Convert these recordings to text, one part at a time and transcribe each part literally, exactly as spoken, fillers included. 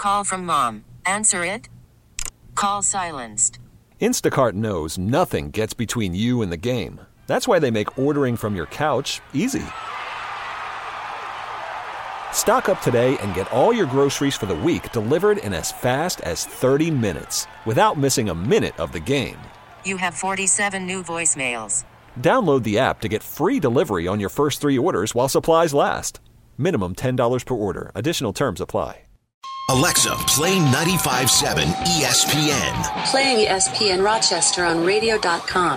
Call from mom. Answer it. Call silenced. Instacart knows nothing gets between you and the game. That's why they make ordering from your couch easy. Stock up today and get all your groceries for the week delivered in as fast as thirty minutes without missing a minute of the game. You have forty-seven new voicemails. Download the app to get free delivery on your first three orders while supplies last. Minimum ten dollars per order. Additional terms apply. Alexa, play ninety-five seven E S P N. Playing E S P N Rochester on radio dot com.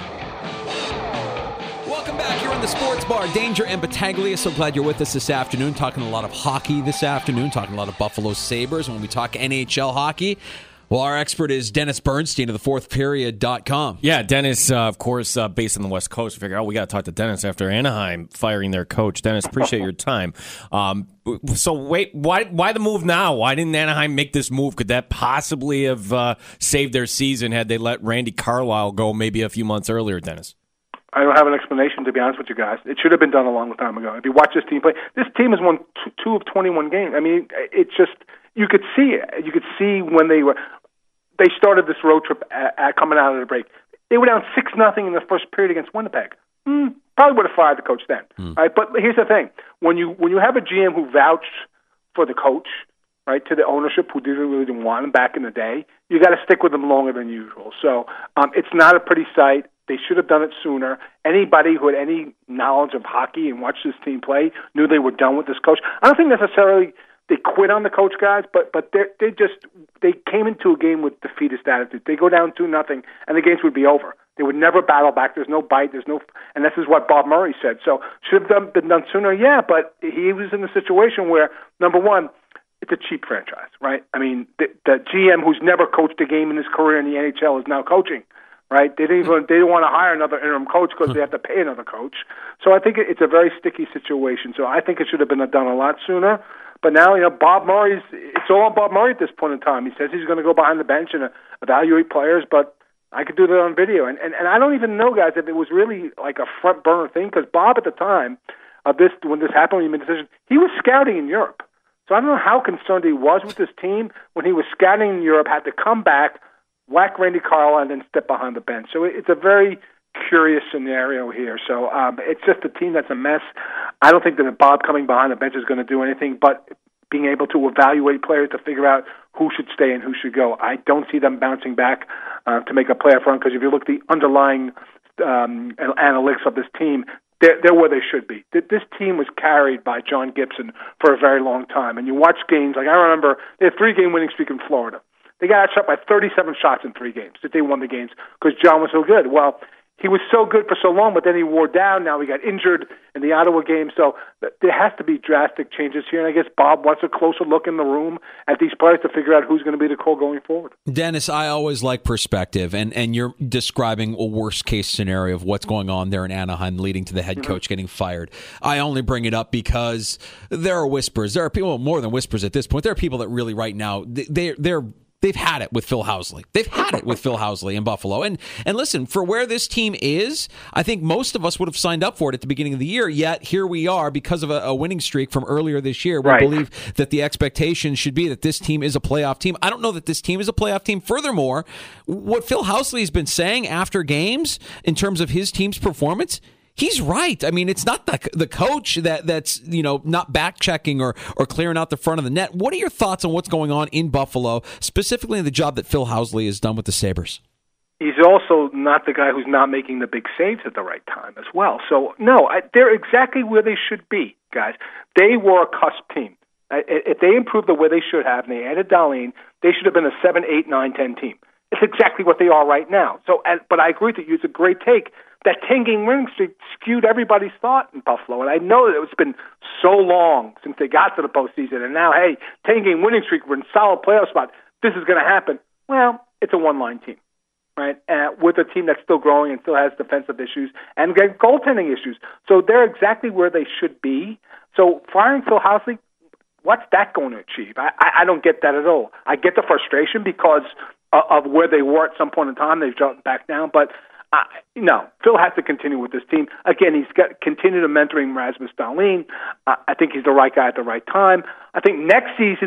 Welcome back here on the Sports Bar. Danger and Battaglia. So glad you're with us this afternoon. Talking a lot of hockey this afternoon. Talking a lot of Buffalo Sabres. When we talk N H L hockey, well, our expert is Dennis Bernstein of the fourth period dot com. Yeah, Dennis, uh, of course, uh, based on the West Coast. We figure, oh, we got to talk to Dennis after Anaheim firing their coach. Dennis, appreciate your time. Um, so, wait, why why the move now? Why didn't Anaheim make this move? Could that possibly have uh, saved their season had they let Randy Carlyle go maybe a few months earlier, Dennis? I don't have an explanation, to be honest with you guys. It should have been done a long time ago. If you watch this team play, this team has won two, two of twenty-one games. I mean, it's just, you could see it. You could see when they were, they started this road trip at, at coming out of the break. They were down six nothing in the first period against Winnipeg. Mm, probably would have fired the coach then. Mm. Right? But here's the thing. When you when you have a G M who vouched for the coach, right, to the ownership who didn't really didn't want him back in the day, you got to stick with him longer than usual. So um, it's not a pretty sight. They should have done it sooner. Anybody who had any knowledge of hockey and watched this team play knew they were done with this coach. I don't think necessarily they quit on the coach, guys, but but they they just they came into a game with defeatist attitude. They go down two nothing, and the games would be over. They would never battle back. There's no bite. There's no, and this is what Bob Murray said. So should have done, been done sooner, yeah. But he was in a situation where, number one, it's a cheap franchise, right? I mean, the, the G M who's never coached a game in his career in the N H L is now coaching. Right? They didn't even they didn't want to hire another interim coach because they have to pay another coach. So I think it's a very sticky situation. So I think it should have been done a lot sooner. But now, you know, Bob Murray's it's all on Bob Murray at this point in time. He says he's going to go behind the bench and uh, evaluate players, but I could do that on video. And, and and I don't even know, guys, if it was really like a front burner thing because Bob at the time of this when this happened when he made the decision, he was scouting in Europe. So I don't know how concerned he was with this team when he was scouting in Europe, had to come back, whack Randy Carlyle, and then step behind the bench. So it's a very curious scenario here. So um, it's just a team that's a mess. I don't think that Bob coming behind the bench is going to do anything but being able to evaluate players to figure out who should stay and who should go. I don't see them bouncing back uh, to make a playoff run because if you look at the underlying um, analytics of this team, they're, they're where they should be. This team was carried by John Gibson for a very long time. And you watch games, like I remember they had a three-game winning streak in Florida. They got shot by thirty-seven shots in three games that they won the games because John was so good. Well, he was so good for so long, but then he wore down. Now he got injured in the Ottawa game. So there has to be drastic changes here. And I guess Bob wants a closer look in the room at these players to figure out who's going to be the call going forward. Dennis, I always like perspective, and, and you're describing a worst-case scenario of what's going on there in Anaheim leading to the head coach mm-hmm. getting fired. I only bring it up because there are whispers. There are people, more than whispers at this point. There are people that really right now, they, they're They've had it with Phil Housley. They've had it with Phil Housley in Buffalo. And and listen, for where this team is, I think most of us would have signed up for it at the beginning of the year, yet here we are because of a, a winning streak from earlier this year. We right. believe that the expectation should be that this team is a playoff team. I don't know that this team is a playoff team. Furthermore, what Phil Housley has been saying after games in terms of his team's performance, he's right. I mean, it's not the the coach that that's, you know, not back checking or, or clearing out the front of the net. What are your thoughts on what's going on in Buffalo, specifically the job that Phil Housley has done with the Sabres? He's also not the guy who's not making the big saves at the right time as well. So, no, I, they're exactly where they should be, guys. They were a cusp team. If they improved the way they should have and they added Dahlin, they should have been a seven, eight, nine, ten team. It's exactly what they are right now. So, and, but I agree with you. It's a great take. That ten-game winning streak skewed everybody's thought in Buffalo. And I know that it's been so long since they got to the postseason. And now, hey, ten-game winning streak, we're in solid playoff spot. This is going to happen. Well, it's a one-line team, right? Uh, with a team that's still growing and still has defensive issues and goaltending issues. So they're exactly where they should be. So firing Phil Housley, what's that going to achieve? I, I, I don't get that at all. I get the frustration because of, of where they were at some point in time. They've jumped back down, but Uh, no, Phil has to continue with this team. Again, he's got continue to mentoring Rasmus Dahlin. Uh, I think he's the right guy at the right time. I think next season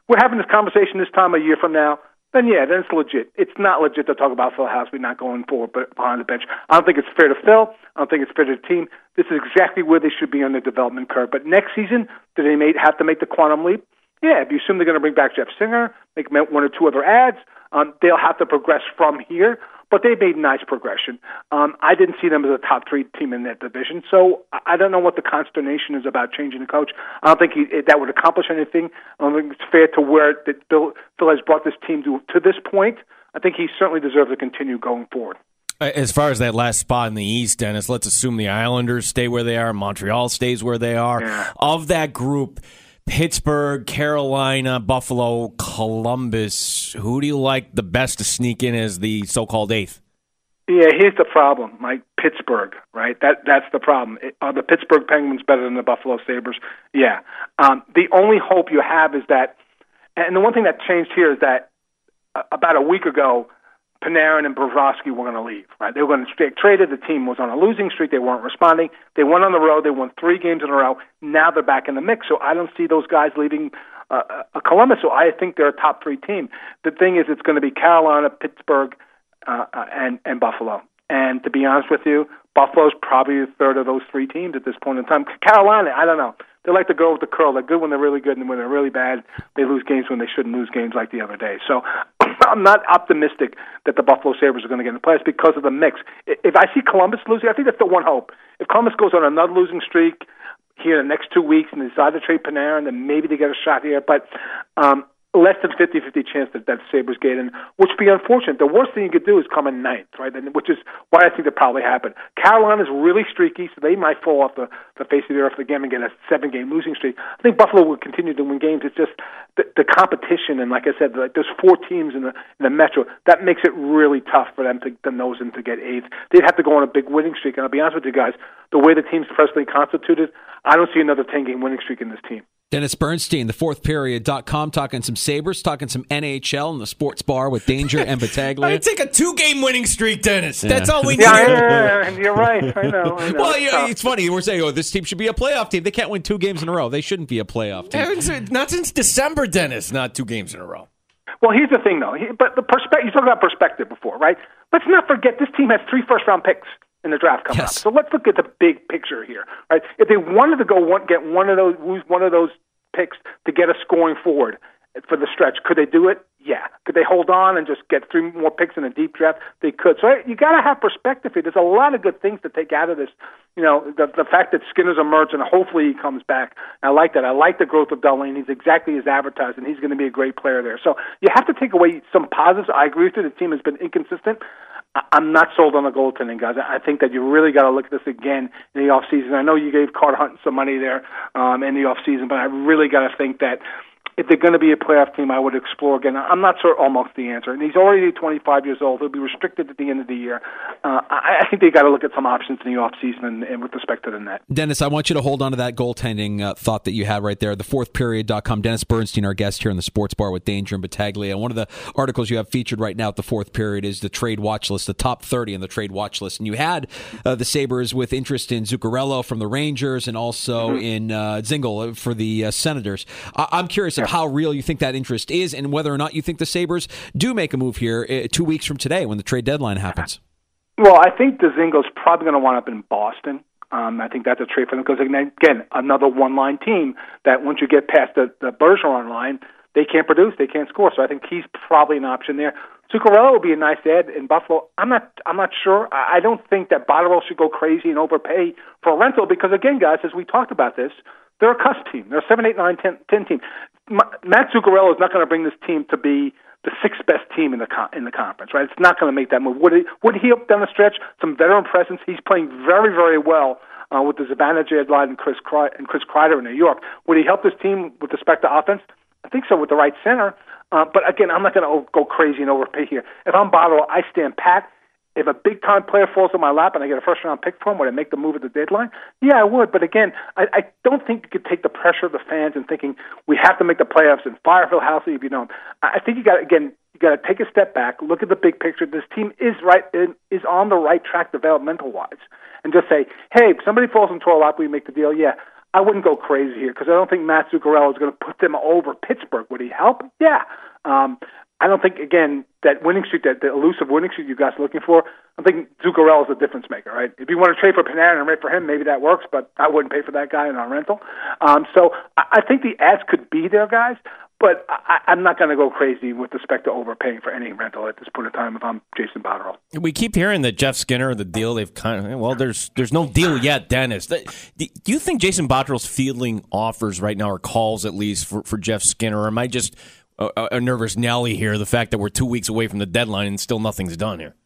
we're having this conversation this time a year from now, then yeah, then it's legit. It's not legit to talk about Phil Housley not going forward but behind the bench. I don't think it's fair to Phil. I don't think it's fair to the team. This is exactly where they should be on the development curve. But next season, do they may have to make the quantum leap? Yeah, if you assume they're going to bring back Jeff Singer, make one or two other ads, um, they'll have to progress from here. But they made nice progression. Um, I didn't see them as a top three team in that division, so I don't know what the consternation is about changing the coach. I don't think he, that would accomplish anything. I don't think it's fair to where that Bill, Phil has brought this team to, to this point. I think he certainly deserves to continue going forward. As far as that last spot in the East, Dennis, let's assume the Islanders stay where they are, Montreal stays where they are. Yeah. Of that group, Pittsburgh, Carolina, Buffalo, Columbus, who do you like the best to sneak in as the so-called eighth? Yeah, here's the problem, Mike. Pittsburgh, right? That That's the problem. It, are the Pittsburgh Penguins better than the Buffalo Sabres? Yeah. Um, the only hope you have is that, and the one thing that changed here is that uh, about a week ago, Panarin and Bobrovsky were going to leave, right? They were going to get traded. The team was on a losing streak. They weren't responding. They went on the road. They won three games in a row. Now they're back in the mix. So I don't see those guys leaving uh, uh, Columbus. So I think they're a top three team. The thing is, it's going to be Carolina, Pittsburgh, uh, uh, and, and Buffalo. And to be honest with you, Buffalo's probably the third of those three teams at this point in time. Carolina, I don't know. They like to go with the curl. They're good when they're really good, and when they're really bad, they lose games when they shouldn't lose games like the other day. So I'm not optimistic that the Buffalo Sabres are going to get in the playoffs because of the mix. If I see Columbus losing, I think that's the one hope. If Columbus goes on another losing streak here in the next two weeks and they decide to trade Panarin, then maybe they get a shot here. But um, less than fifty-fifty chance that that Sabres get in, which would be unfortunate. The worst thing you could do is come in ninth, right? And, which is why I think that probably happened. Carolina's really streaky, so they might fall off the, the face of the earth again and get a seven-game losing streak. I think Buffalo will continue to win games. It's just the, the competition, and like I said, like there's four teams in the in the Metro. That makes it really tough for them to, to nose in to get eighth. They'd have to go on a big winning streak, and I'll be honest with you guys, the way the team's presently constituted, I don't see another ten-game winning streak in this team. Dennis Bernstein, the fourth period dot com, talking some Sabres, talking some N H L in the sports bar with Danger and Battaglia. I'd take a two-game winning streak, Dennis. Yeah. That's all we need. Yeah, yeah, yeah, you're right. I know. I know. Well, yeah, it's funny. We're saying, oh, this team should be a playoff team. They can't win two games in a row. They shouldn't be a playoff team. Not since December, Dennis, not two games in a row. Well, here's the thing, though. But the perspective, you talked about perspective before, right? Let's not forget this team has three first-round picks in the draft coming yes. up. So let's look at the big picture here, right? If they wanted to go one, get one of those, lose one of those picks to get a scoring forward for the stretch, could they do it? Yeah. Could they hold on and just get three more picks in a deep draft? They could. So you got to have perspective here. There's a lot of good things to take out of this. You know, the the fact that Skinner's emerged and hopefully he comes back. I like that. I like the growth of Delaney. He's exactly as advertised, and he's going to be a great player there. So you have to take away some positives. I agree with you. The team has been inconsistent. I'm not sold on the goaltending, guys. I think that you really got to look at this again in the offseason. I know you gave Carter Hunt some money there um, in the offseason, but I really got to think that if they're going to be a playoff team, I would explore again. I'm not sure almost the answer. And he's already twenty-five years old. He'll be restricted at the end of the year. Uh, I, I think they got to look at some options in the offseason and, and with respect to the net. Dennis, I want you to hold on to that goaltending uh, thought that you had right there. The fourth period dot com. Dennis Bernstein, our guest here in the sports bar with Danger and Battaglia. And one of the articles you have featured right now at the fourth period is the trade watch list, the top thirty in the trade watch list. And you had uh, the Sabres with interest in Zuccarello from the Rangers and also mm-hmm. in uh, Zingle for the uh, Senators. I- I'm curious yeah. of how real you think that interest is and whether or not you think the Sabres do make a move here uh, two weeks from today when the trade deadline happens. Well, I think the Zingle's probably going to wind up in Boston. Um, I think that's a trade for them because, again, another one-line team that once you get past the, the Bergeron line, they can't produce, they can't score. So I think he's probably an option there. Zuccarello would be a nice add in Buffalo. I'm not I'm not sure. I don't think that Botterill should go crazy and overpay for a rental because, again, guys, as we talked about this, they're a cusp team. They're a seven, eight, nine, ten, ten team. Matt Zuccarello is not going to bring this team to be the sixth best team in the con- in the conference, right? It's not going to make that move. Would he, would he up down the stretch? Some veteran presence. He's playing very, very well uh, with the Zibanejad line and Chris Kry- and Chris Kreider in New York. Would he help this team with respect to offense? I think so with the right center. Uh, but again, I'm not going to go crazy and overpay here. If I'm Botterill, I stand pat. If a big-time player falls in my lap and I get a first-round pick for him, would I make the move at the deadline? Yeah, I would. But again, I, I don't think you could take the pressure of the fans and thinking we have to make the playoffs and fire Phil Housley if you don't. I think you got again, you got to take a step back, look at the big picture. This team is right is on the right track developmental-wise, and just say, hey, if somebody falls into our lap, we make the deal. Yeah, I wouldn't go crazy here because I don't think Matt Zuccarello is going to put them over Pittsburgh. Would he help? Yeah. Um, I don't think, again, that winning streak, that the elusive winning streak you guys are looking for, I think Zuccarello is the difference maker, right? If you want to trade for Panarin and rent for him, maybe that works, but I wouldn't pay for that guy in our rental. Um, so I, I think the ads could be there, guys, but I, I'm not going to go crazy with respect to overpaying for any rental at this point in time if I'm Jason Botterill. We keep hearing that Jeff Skinner, the deal they've kind of, well, there's there's no deal yet, Dennis. Do you think Jason Botterill's fielding offers right now, or calls at least, for, for Jeff Skinner, or am I just a, a nervous Nelly here, the fact that we're two weeks away from the deadline and still nothing's done here?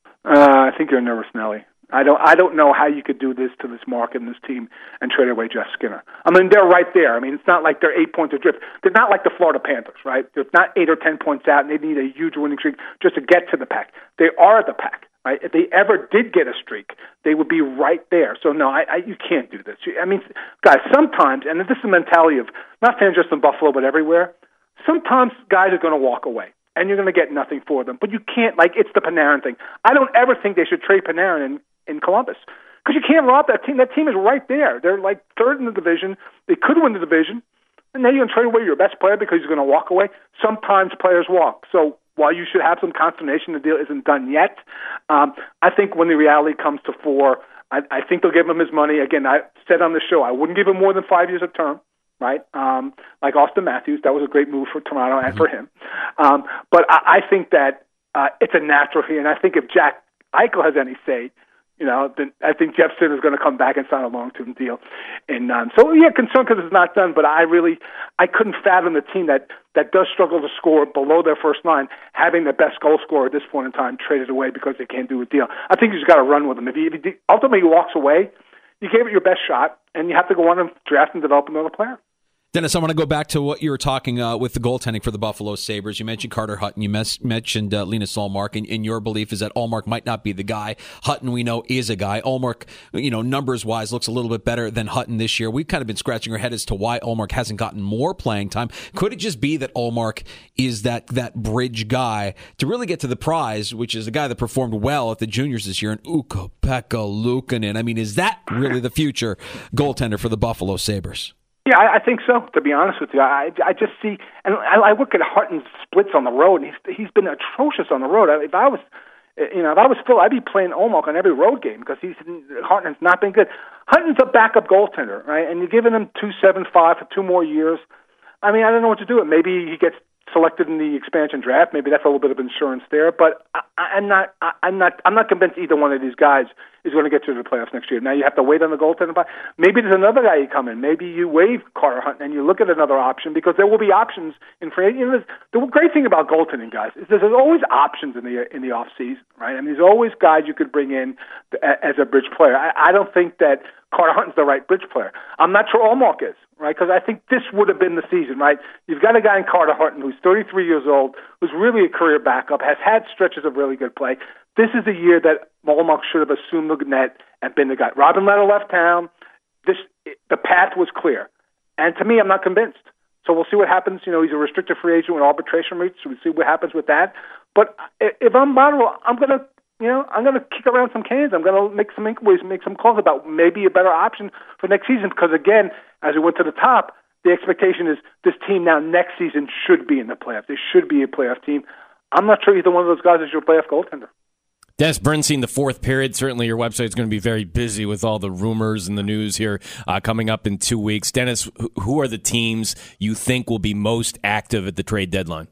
Uh, I think you're a nervous Nelly. I don't. I don't know how you could do this to this market and this team and trade away Jeff Skinner. I mean, they're right there. I mean, it's not like they're eight points adrift. They're not like the Florida Panthers, right? They're not eight or ten points out, and they need a huge winning streak just to get to the pack. They are the pack, right? If they ever did get a streak, they would be right there. So no, I, I you can't do this. I mean, guys, sometimes, and this is the mentality of not saying just in Buffalo but everywhere. Sometimes guys are going to walk away, and you're going to get nothing for them. But you can't, like, it's the Panarin thing. I don't ever think they should trade Panarin in, in Columbus because you can't rob that team. That team is right there. They're like third in the division. They could win the division, and then you're going to trade away your best player because he's going to walk away. Sometimes players walk. So while you should have some consternation, the deal isn't done yet. Um, I think when the reality comes to four, I, I think they'll give him his money. Again, I said on the show, I wouldn't give him more than five years of term. Right, um, like Austin Matthews, that was a great move for Toronto and for him. Um, but I, I think that uh, it's a natural here, and I think if Jack Eichel has any say, you know, then I think Jeff Skinner is going to come back and sign a long-term deal. And um, so, yeah, concerned because it's not done. But I really, I couldn't fathom the team that that does struggle to score below their first line having the best goal scorer at this point in time traded away because they can't do a deal. I think you just got to run with him. If he, if he ultimately walks away, you gave it your best shot, and you have to go on and draft and develop another player. Dennis, I want to go back to what you were talking uh, with the goaltending for the Buffalo Sabres. You mentioned Carter Hutton. You mes- mentioned uh, Linus Ullmark, and, and your belief is that Ullmark might not be the guy. Hutton, we know, is a guy. Ullmark, you know, numbers-wise, looks a little bit better than Hutton this year. We've kind of been scratching our head as to why Ullmark hasn't gotten more playing time. Could it just be that Ullmark is that that bridge guy to really get to the prize, which is a guy that performed well at the juniors this year, and Ukko-Pekka Luukkonen? I mean, is that really the future goaltender for the Buffalo Sabres? Yeah, I, I think so. To be honest with you, I I just see, and I, I look at Hutton's splits on the road, and he's he's been atrocious on the road. If I was, you know, if I was Phil, I'd be playing Ullmark on every road game because he's Hutton's not been good. Hutton's a backup goaltender, right? And you're giving him two seven five for two more years. I mean, I don't know what to do with it. Maybe he gets selected in the expansion draft. Maybe that's a little bit of insurance there. But I, I'm not. I, I'm not. I'm not convinced either one of these guys is going to get to the playoffs next year. Now you have to wait on the goaltender. Maybe there's another guy you come in. Maybe you waive Carter Hutton and you look at another option because there will be options in free. You know, the great thing about goaltending, guys, is there's always options in the in the off season, right? I mean, there's always guys you could bring in as a bridge player. I, I don't think that Carter Hutton's the right bridge player. I'm not sure Ullmark is, right? Because I think this would have been the season, right? You've got a guy in Carter Hutton who's thirty-three years old, who's really a career backup, has had stretches of really good play. This is the year that Ullmark should have assumed the net and been the guy. Robin Lehner left town. This the path was clear, and to me, I'm not convinced. So we'll see what happens. You know, he's a restricted free agent when arbitration reaches. So we'll see what happens with that. But if I'm Botterill, I'm gonna. You know, I'm going to kick around some cans. I'm going to make some inquiries, make some calls about maybe a better option for next season. Because, again, as we went to the top, the expectation is this team now next season should be in the playoffs. They should be a playoff team. I'm not sure either one of those guys is your playoff goaltender. Dennis Bernstein, the fourth period. Certainly your website is going to be very busy with all the rumors and the news here uh, coming up in two weeks. Dennis, who are the teams you think will be most active at the trade deadline?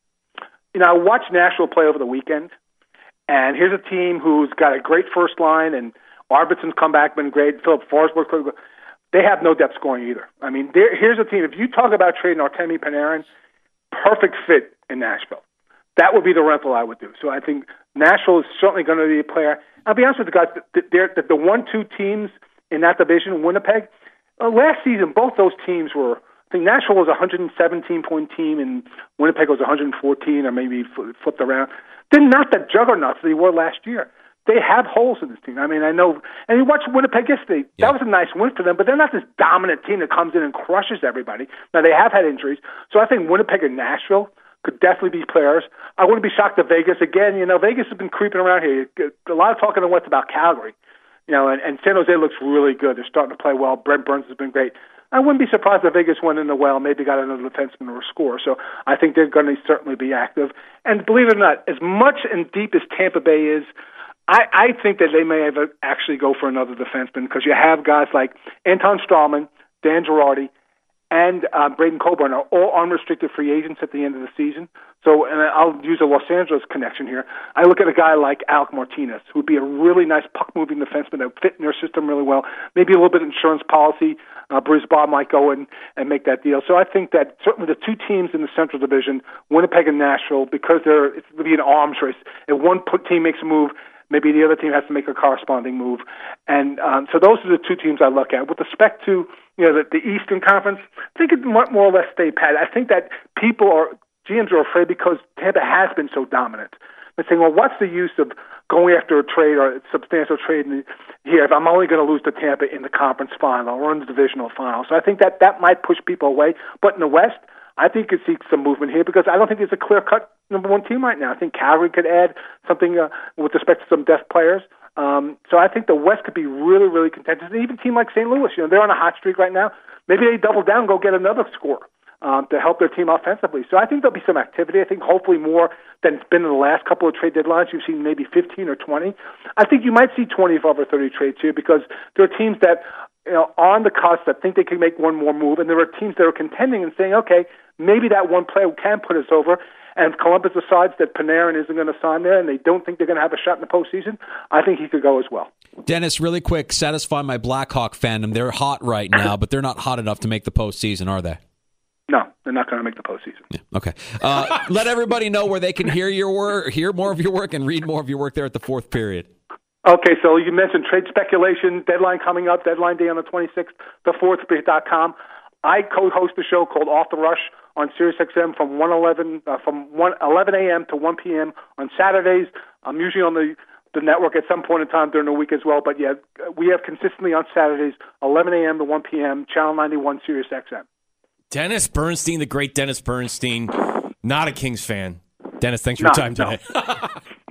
You know, I watched Nashville play over the weekend. And here's a team who's got a great first line, and Arvidsson's comeback been great. Philip Forsberg, they have no depth scoring either. I mean, here's a team. If you talk about trading Artemi Panarin, perfect fit in Nashville. That would be the rental I would do. So I think Nashville is certainly going to be a player. I'll be honest with you guys, they're, the, the one, two teams in that division, Winnipeg, uh, last season, both those teams were, I think Nashville was a one hundred seventeen point team, and Winnipeg was one hundred fourteen, or maybe flipped around. They're not the juggernauts they were last year. They have holes in this team. I mean, I know, and you watch Winnipeg yesterday. Yeah. That was a nice win for them, but they're not this dominant team that comes in and crushes everybody. Now, they have had injuries, so I think Winnipeg and Nashville could definitely be players. I wouldn't be shocked if Vegas, again, you know, Vegas has been creeping around here. A lot of talking on what's about Calgary. You know, and, and San Jose looks really good. They're starting to play well. Brent Burns has been great. I wouldn't be surprised if Vegas went in the well, maybe got another defenseman or a score. So I think they're going to certainly be active. And believe it or not, as much and deep as Tampa Bay is, I, I think that they may have actually go for another defenseman because you have guys like Anton Strawman, Dan Girardi, and uh, Braden Coburn are all unrestricted free agents at the end of the season. So, and I'll use a Los Angeles connection here. I look at a guy like Alec Martinez, who would be a really nice puck-moving defenseman that would fit in their system really well. Maybe a little bit of insurance policy. Uh, Bruce Bob might go in and make that deal. So I think that certainly the two teams in the Central Division, Winnipeg and Nashville, because they're it's going to be an arms race. If one team makes a move, maybe the other team has to make a corresponding move. And um, so those are the two teams I look at. With respect to you know the, the Eastern Conference, I think it might more or less stay pat. I think that people are, G Ms are afraid because Tampa has been so dominant. They're saying, well, what's the use of going after a trade or a substantial trade in the, here if I'm only going to lose to Tampa in the conference final or in the divisional final? So I think that that might push people away. But in the West, I think you could see some movement here because I don't think there's a clear-cut number one team right now. I think Calgary could add something uh, with respect to some depth players. Um, so I think the West could be really, really contentious. And even a team like Saint Louis, you know, they're on a hot streak right now. Maybe they double down and go get another score um, to help their team offensively. So I think there'll be some activity. I think hopefully more than it's been in the last couple of trade deadlines. You've seen maybe fifteen or twenty. I think you might see twenty-five or thirty trades here because there are teams that you know, on the cusp that think they can make one more move, and there are teams that are contending and saying, okay, maybe that one player can put us over. And if Columbus decides that Panarin isn't going to sign there and they don't think they're going to have a shot in the postseason, I think he could go as well. Dennis, really quick, satisfy my Blackhawk fandom. They're hot right now, but they're not hot enough to make the postseason, are they? No, they're not going to make the postseason. Yeah, okay. Uh, let everybody know where they can hear your work, hear more of your work, and read more of your work there at the fourth period. Okay, so you mentioned trade speculation, deadline coming up, deadline day on the twenty-sixth, the fourth period dot com. I co-host a show called Off the Rush on Sirius X M from one eleven uh, from one eleven a.m. to one p.m. on Saturdays. I'm usually on the, the network at some point in time during the week as well. But yeah, we have consistently on Saturdays, eleven a.m. to one p.m. Channel ninety-one Sirius X M. Dennis Bernstein, the great Dennis Bernstein, not a Kings fan. Dennis, thanks for no, your time today. No.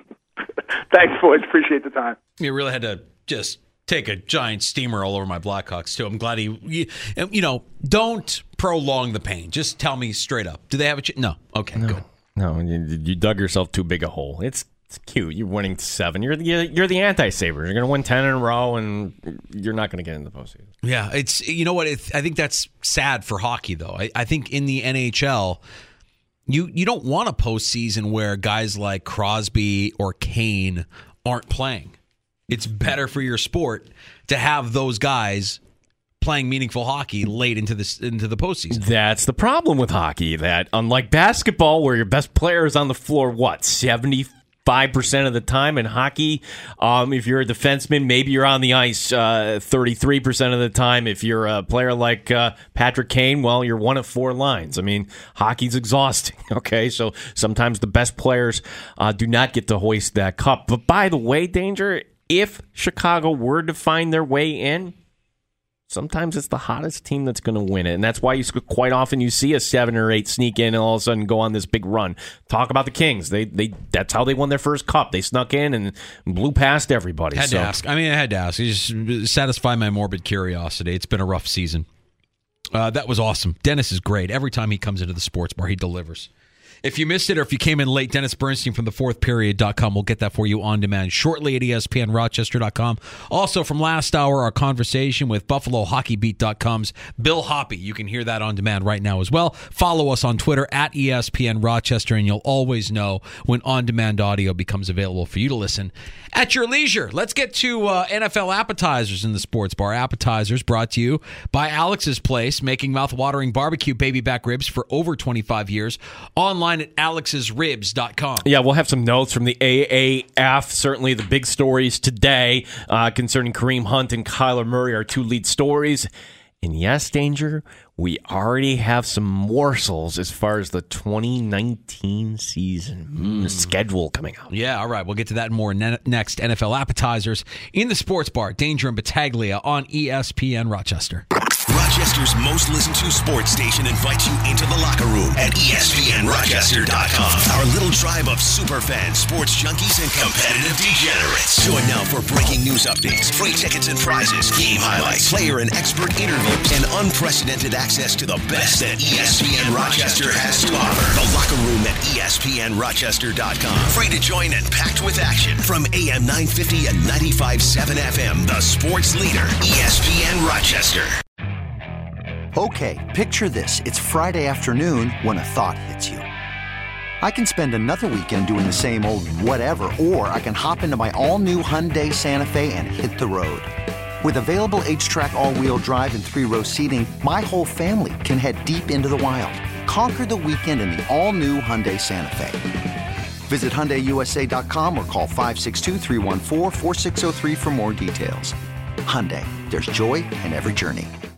Thanks, boys. Appreciate the time. You really had to just take a giant steamer all over my Blackhawks, too. I'm glad he, you, you know, don't prolong the pain. Just tell me straight up. Do they have a ch- No. Okay, no, good. No, you, you dug yourself too big a hole. It's, it's cute. You're winning seven. You're the, you're the anti-Sabres. You're going to win ten in a row, and you're not going to get into the postseason. Yeah, it's, you know what? It, I think that's sad for hockey, though. I, I think in the N H L, you, you don't want a postseason where guys like Crosby or Kane aren't playing. It's better for your sport to have those guys playing meaningful hockey late into the into the postseason. That's the problem with hockey. That unlike basketball, where your best player is on the floor, what seventy-five percent of the time in hockey, um, if you're a defenseman, maybe you're on the ice uh, thirty-three percent of the time. If you're a player like uh, Patrick Kane, well, you're one of four lines. I mean, hockey's exhausting. Okay, so sometimes the best players uh, do not get to hoist that cup. But by the way, Danger. If Chicago were to find their way in, sometimes it's the hottest team that's going to win it. And that's why you quite often you see a seven or eight sneak in and all of a sudden go on this big run. Talk about the Kings. They they that's how they won their first cup. They snuck in and blew past everybody. Had so. to ask. I mean, I had to ask. Just satisfy my morbid curiosity. It's been a rough season. Uh, that was awesome. Dennis is great. Every time he comes into the sports bar, he delivers. If you missed it or if you came in late, Dennis Bernstein from the fourth period dot com will get that for you on demand shortly at E S P N Rochester dot com. Also from last hour, our conversation with Buffalo Hockey Beat dot com's Bill Hoppy. You can hear that on demand right now as well. Follow us on Twitter at E S P N Rochester, and you'll always know when on-demand audio becomes available for you to listen at your leisure. Let's get to uh, N F L appetizers in the sports bar. Appetizers brought to you by Alex's Place, making mouth-watering barbecue baby back ribs for over twenty-five years. Online at alex's ribs dot com. Yeah, we'll have some notes from the A A F. Certainly the big stories today uh, concerning Kareem Hunt and Kyler Murray are two lead stories. And yes, Danger, we already have some morsels as far as the twenty nineteen season mm. schedule coming out. Yeah, all right. We'll get to that and more ne- next. N F L appetizers in the sports bar. Danger and Battaglia on E S P N Rochester. Rochester Rochester's most listened to sports station invites you into the locker room at E S P N Rochester dot com. Our little tribe of super fans, sports junkies, and competitive degenerates. Join now for breaking news updates, free tickets and prizes, game highlights, player and expert interviews, and unprecedented access to the best that E S P N Rochester has to offer. The locker room at E S P N Rochester dot com. Free to join and packed with action. From A M nine fifty and ninety-five point seven F M, the sports leader, E S P N Rochester. Okay, picture this. It's Friday afternoon when a thought hits you. I can spend another weekend doing the same old whatever, or I can hop into my all-new Hyundai Santa Fe and hit the road. With available H-Track all-wheel drive and three-row seating, my whole family can head deep into the wild. Conquer the weekend in the all-new Hyundai Santa Fe. Visit Hyundai U S A dot com or call five six two, three one four, four six zero three for more details. Hyundai, there's joy in every journey.